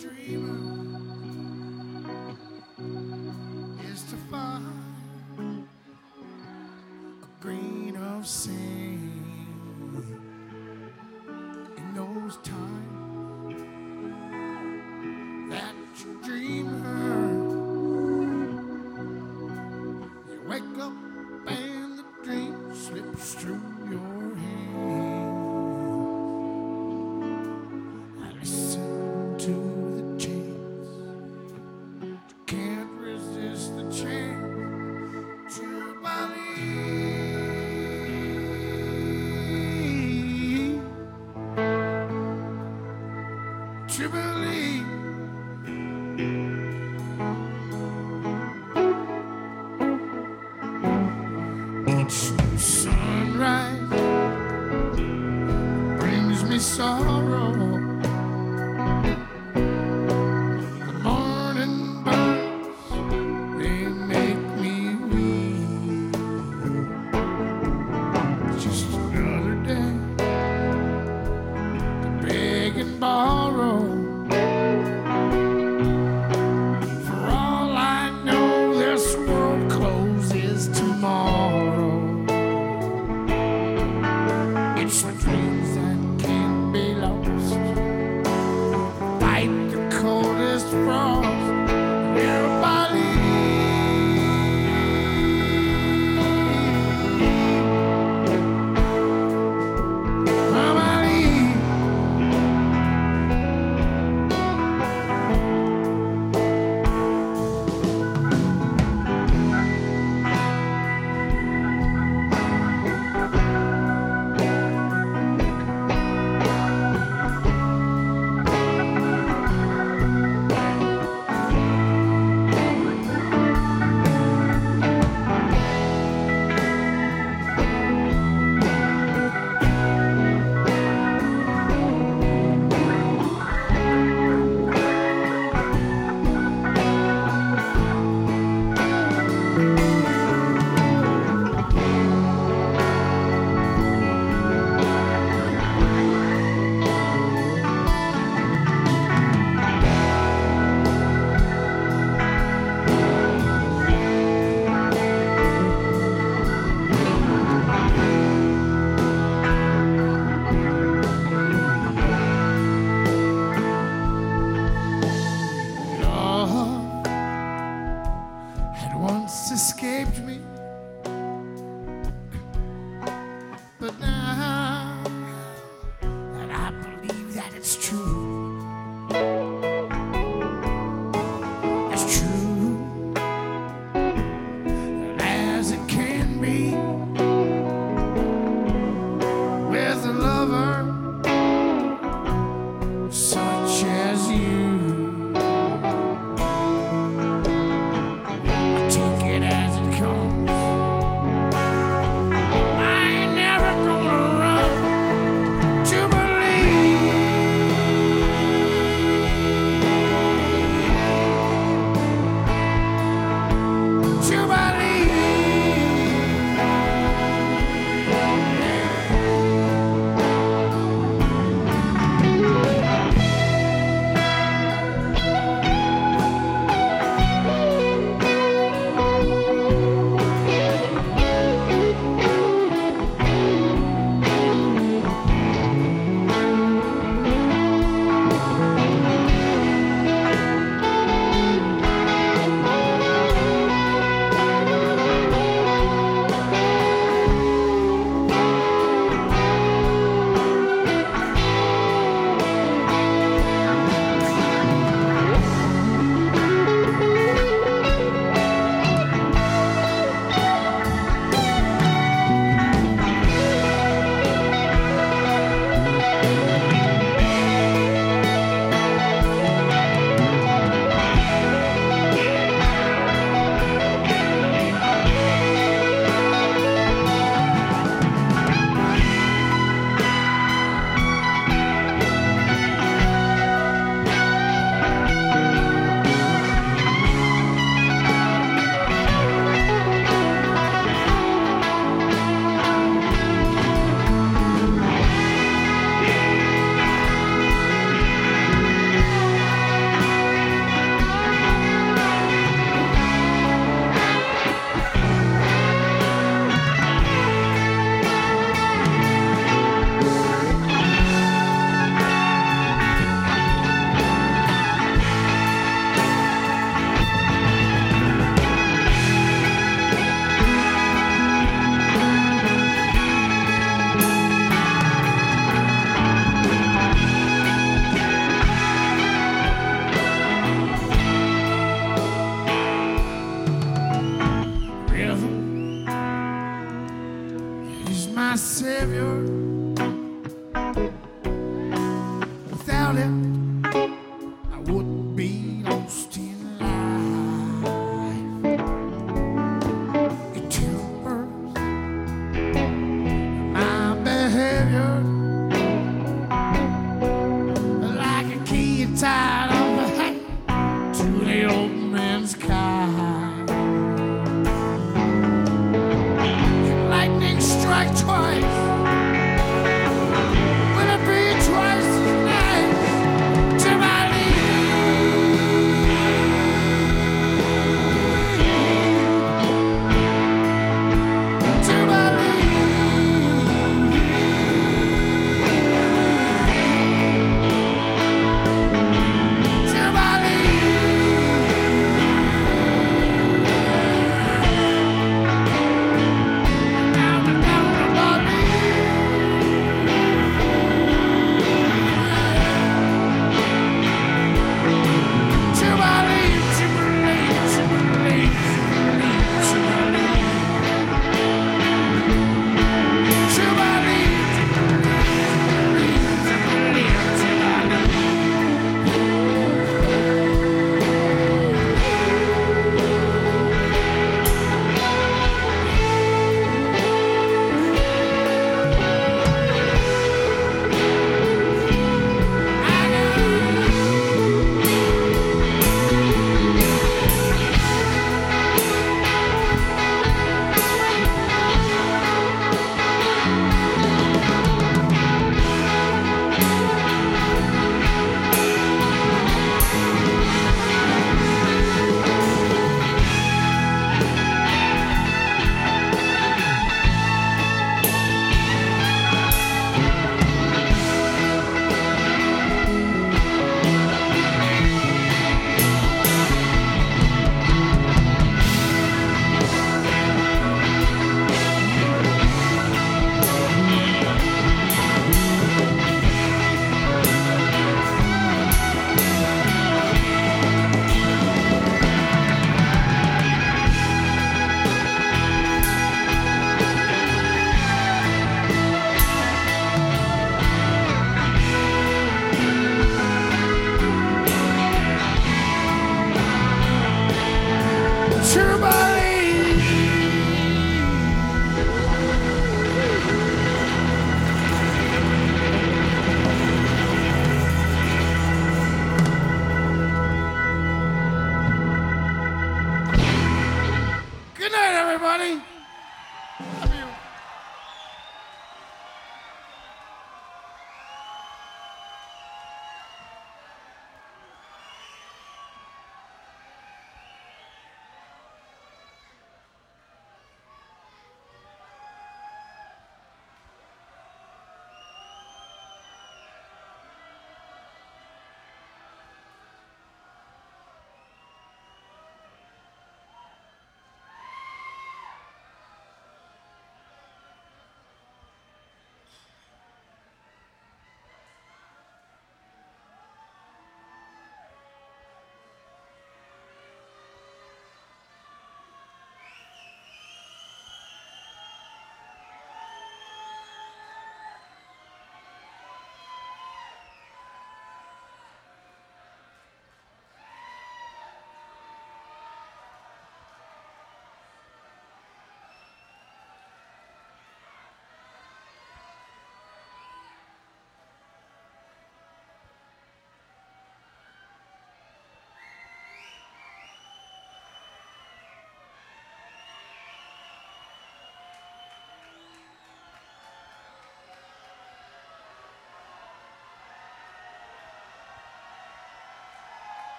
dreamer is to find a grain of sand in those times that you dreamer, you wake up and the dream slips through your hand. I listen to the chants, can't resist the chant to believe, to believe. Each sunrise brings me sorrow. The morning birds, they make me weep. It's just another day to beg and borrow. For all I know, this world closes tomorrow. It's the dreams that can't be lost, fight the coldest frost. Everybody, nobody. Love had once escaped me, but now that I believe that it's true, it's true as it can be with a lover such as you. Take it as it comes. Savior. Without him, I wouldn't be lost in life. It tempers my behavior like a key tied on the hand to the old man's kite. Lightning strike twice. Will it be twice as nice to my to my Good night, everybody. Love you.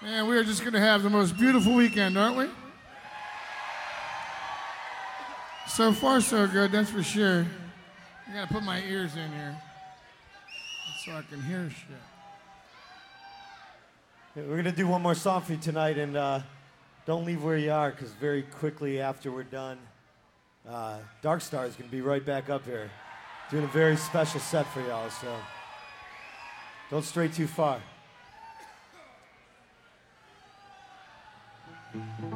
Man, we are just going to have the most beautiful weekend, aren't we? So far, so good, that's for sure. I got to put my ears in here so I can hear shit. Yeah, we're going to do one more song for you tonight, and don't leave where you are, because very quickly after we're done, Dark Star is going to be right back up here doing a very special set for y'all, so don't stray too far.